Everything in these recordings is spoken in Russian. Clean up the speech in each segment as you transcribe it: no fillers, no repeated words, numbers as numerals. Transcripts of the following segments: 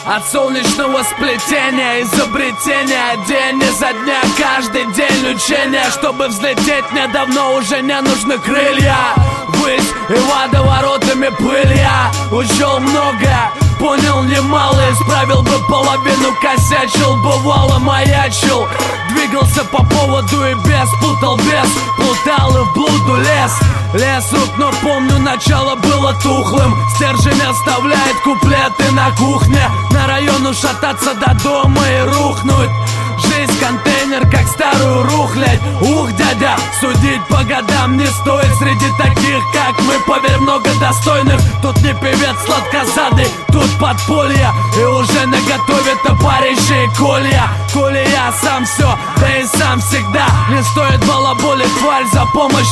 От солнечного сплетения, изобретения, день изо дня, каждый день учения. Чтобы взлететь, мне давно уже не нужны крылья. Ввысь и водоворотами пыль я учел многое, понял немало, исправил бы половину, косячил, бывало маячил. Двигался по поводу и без, путал без, плутал и в блуду лез. Лес рук, но помню, начало было тухлым. Стержень оставляет куплеты на кухне. На район ушататься до дома и рухнуть. Жизнь контейнер, как старую рухлядь. Ух, дядя, судить по годам не стоит. Среди таких, как мы, поверь, много достойных. Тут не певец сладкозадый, тут подполье. И уже наготове товарищи и колья. Коли я сам все, да и сам всегда. Не стоит балаболить, тварь, за помощь.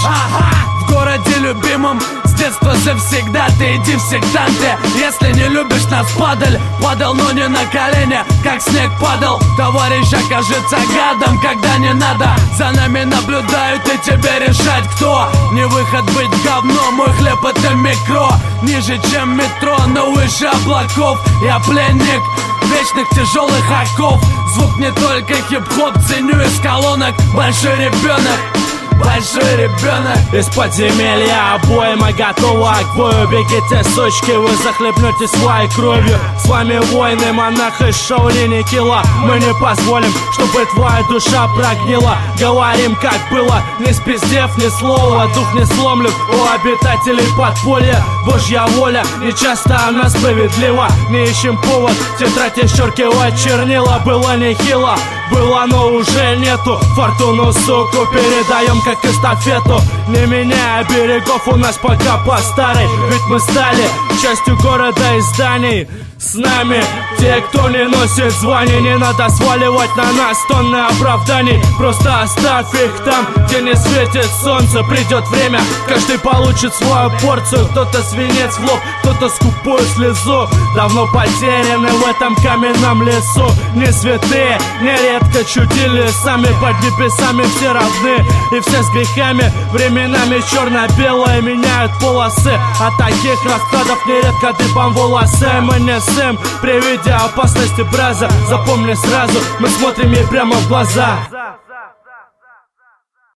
В городе любимом с детства завсегда. Ты иди в сектанты, если не любишь нас, падаль. Падал, но не на колени, как снег падал. Товарищ окажется гадом, когда не надо. За нами наблюдают и тебе решать, кто. Не выход быть говном, мой хлеб это микро. Ниже, чем метро, но выше облаков. Я пленник вечных тяжелых оков. Звук не только хип-хоп, ценю из колонок. Большой ребенок, большой ребенок. Из подземелья обойма готова к бою. Бегите, сучки, вы захлебнетесь своей кровью. С вами воины, монах из Шаолиня Кила. Мы не позволим, чтобы твоя душа прогнила. Говорим, как было, не спиздев ни слова. Дух не сломлен у обитателей подполья. Божья воля, нечасто она справедлива. Не ищем повод, тетрадь исчеркивать чернила. Было нехило, было, но уже нету. Фортуну, суку, передаем как эстафету. Не меняя берегов, у нас пока по старой. Ведь мы стали частью города и зданий. С нами те, кто не носит званий. Не надо сваливать на нас тонны оправданий. Просто оставь их там, где не светит солнце. Придет время, каждый получит свою порцию. Кто-то свинец в лоб, кто-то скупую слезу. Давно потеряны в этом каменном лесу. Не святые, нередко чудили сами. Под небесами все равны и все с грехами. Временами черно-белое меняют полосы. От таких раскладов нередко дыбом волосы. Мы не сын, при виде опасности браза. Запомни сразу, мы смотрим ей прямо в глаза.